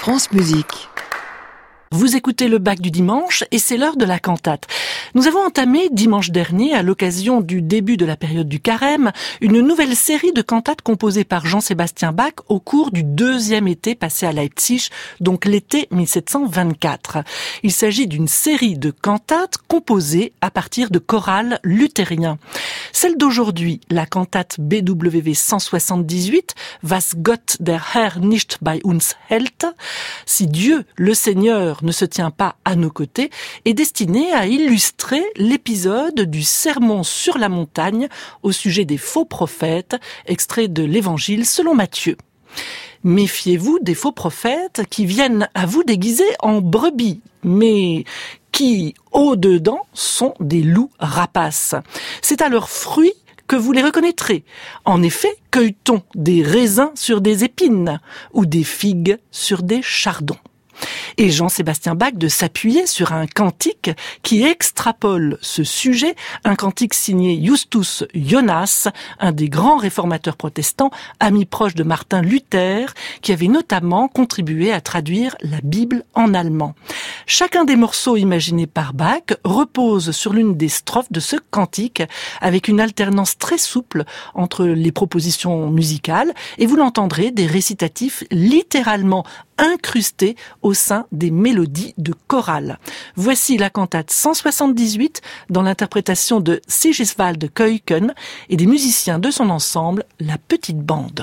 France Musique. Vous écoutez le Bac du dimanche et c'est l'heure de la cantate. Nous avons entamé dimanche dernier, à l'occasion du début de la période du carême, une nouvelle série de cantates composées par Jean-Sébastien Bach au cours du deuxième été passé à Leipzig, donc l'été 1724. Il s'agit d'une série de cantates composées à partir de chorales luthériens. Celle d'aujourd'hui, la cantate BWV 178, Was Gott der Herr nicht bei uns hält, si Dieu, le Seigneur, ne se tient pas à nos côtés, est destinée à illustrer l'épisode du sermon sur la montagne au sujet des faux prophètes, extrait de l'Évangile selon Matthieu. Méfiez-vous des faux prophètes qui viennent à vous déguiser en brebis, mais qui, au-dedans, sont des loups rapaces. C'est à leurs fruits que vous les reconnaîtrez. En effet, cueille-t-on des raisins sur des épines ou des figues sur des chardons? Et Jean-Sébastien Bach de s'appuyer sur un cantique qui extrapole ce sujet, un cantique signé Justus Jonas, un des grands réformateurs protestants, ami proche de Martin Luther, qui avait notamment contribué à traduire la Bible en allemand. Chacun des morceaux imaginés par Bach repose sur l'une des strophes de ce cantique, avec une alternance très souple entre les propositions musicales, et vous l'entendrez, des récitatifs littéralement incrustés au sein des mélodies de chorale. Voici la cantate 178 dans l'interprétation de Sigiswald Keuken et des musiciens de son ensemble, la Petite Bande.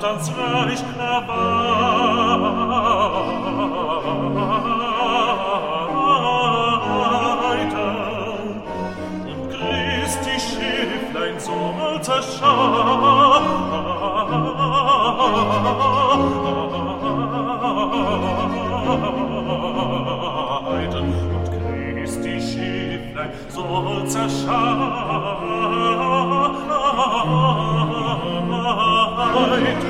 Satans Reich erweitern und Christi Schifflein soll zerscheiden und Christi Schifflein soll zerscheiden.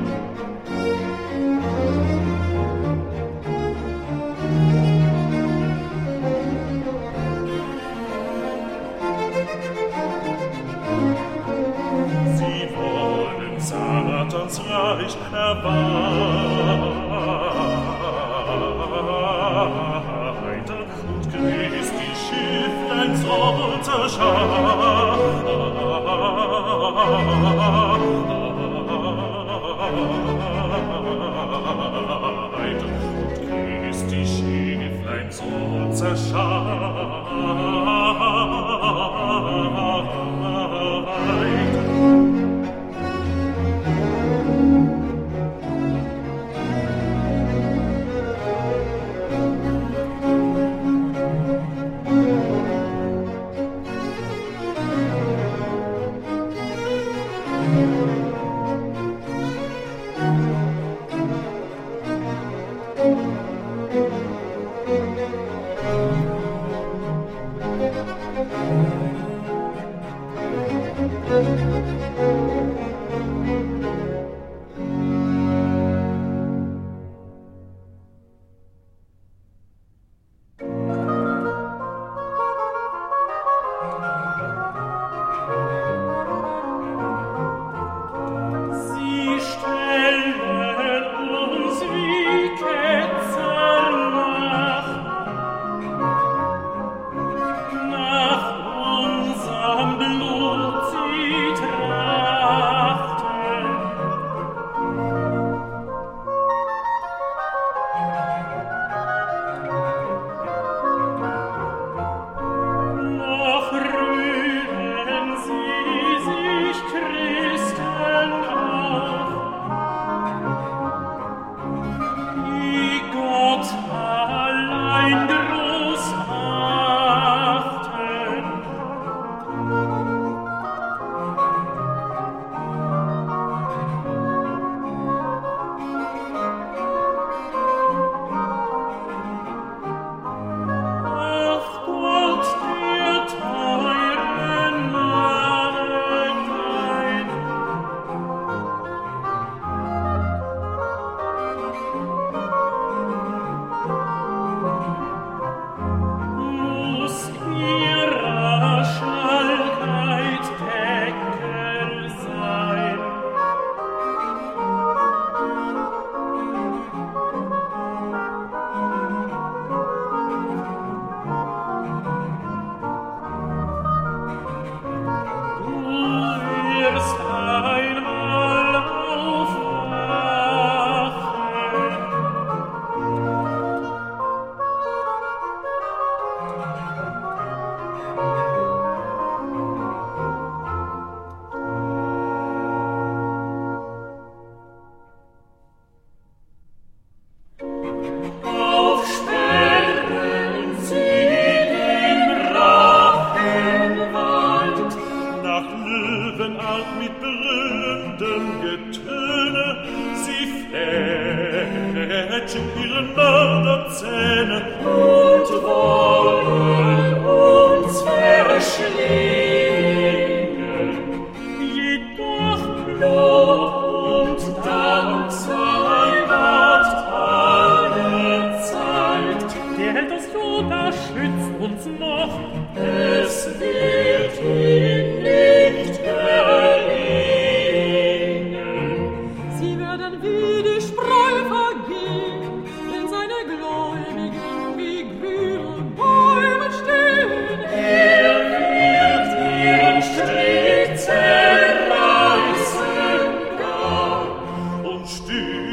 Satans Reich erweitern und Christi Schifflein soll zerscheiden und Christi Schifflein soll zerscheiden. Stück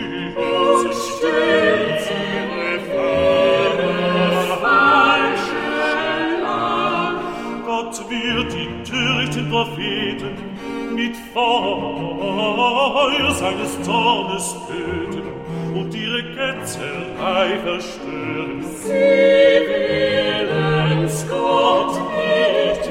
Feuer seines Zornes töten und ihre Ketzerei verstören. Sie willen's Gott nicht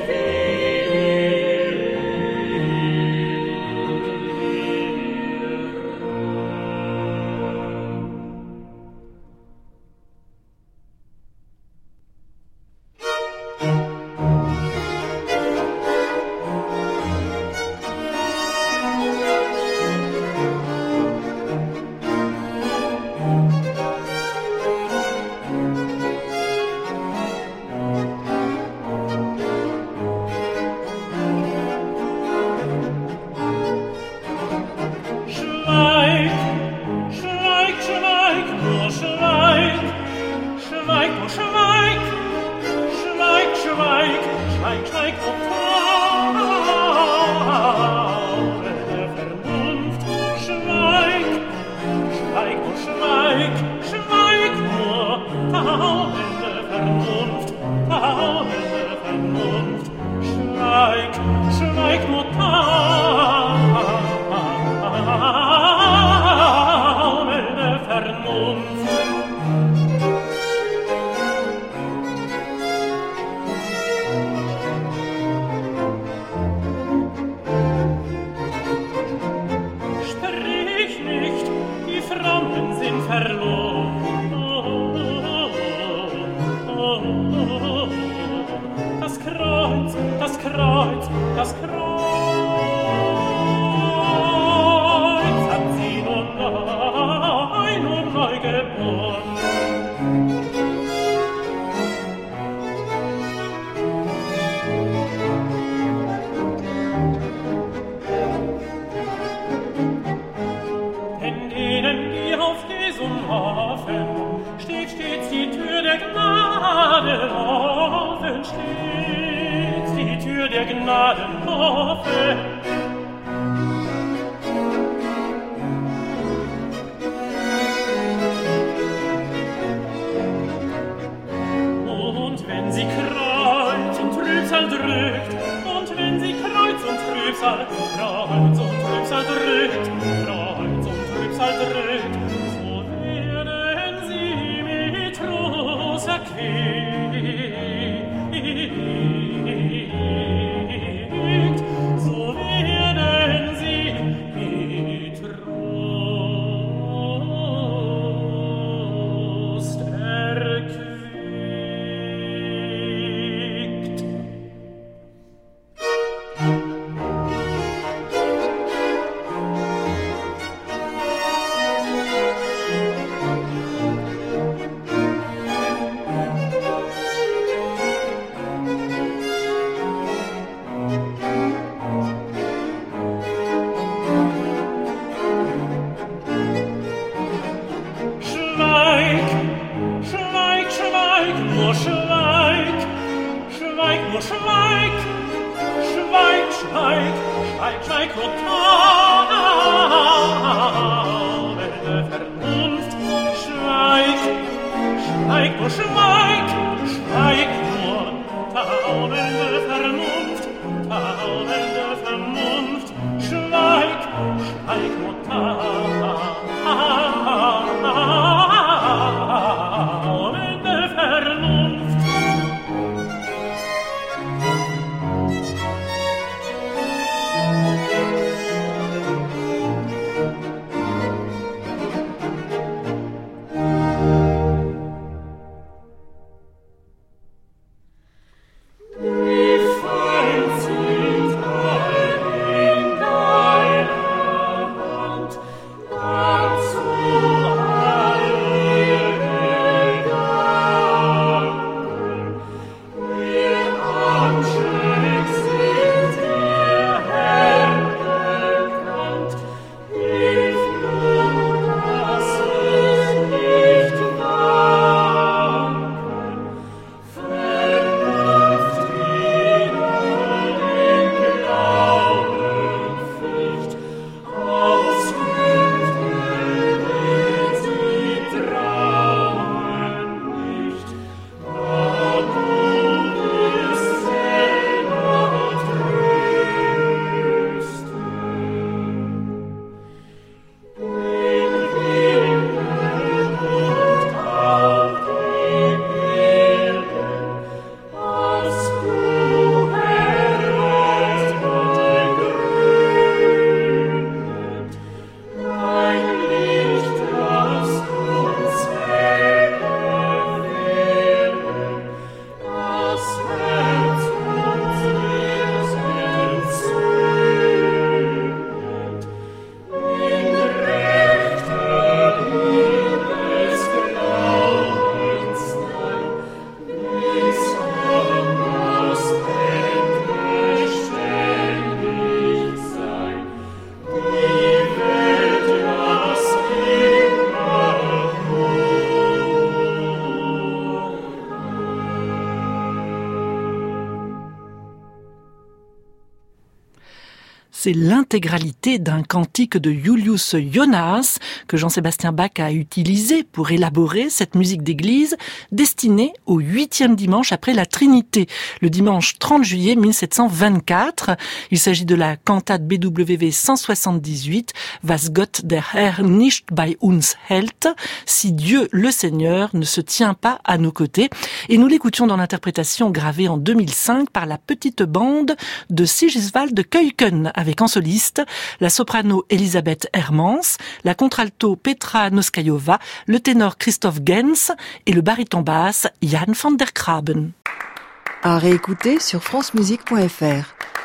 C'est l'intégralité d'un cantique de Julius Jonas que Jean-Sébastien Bach a utilisé pour élaborer cette musique d'église destinée au 8e dimanche après la Trinité, le dimanche 30 juillet 1724. Il s'agit de la cantate BWV 178, Was Gott der Herr nicht bei uns hält, si Dieu le Seigneur ne se tient pas à nos côtés. Et nous l'écoutions dans l'interprétation gravée en 2005 par la petite bande de Sigiswald Keuken, avec en soliste la soprano Elisabeth Hermans, la contralto Petra Noskayova, le ténor Christoph Gens et le baryton basse Jan van der Graben. À réécouter sur francemusique.fr.